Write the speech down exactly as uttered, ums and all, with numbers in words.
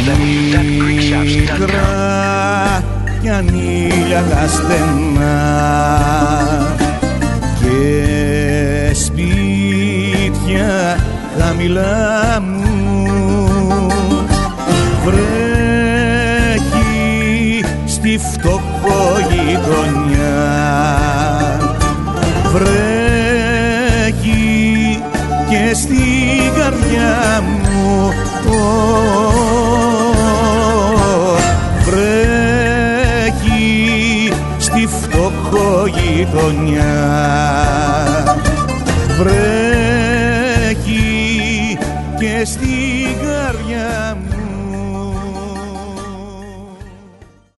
Μικρά κι ανήλιαγα στενά και σπίτια χαμηλά μου βρέχει στη φτωχογειτονιά, βρέχει και στην καρδιά μου, βρέχει στη φτωχογειτονιά, βρέχει και στην καρδιά μου.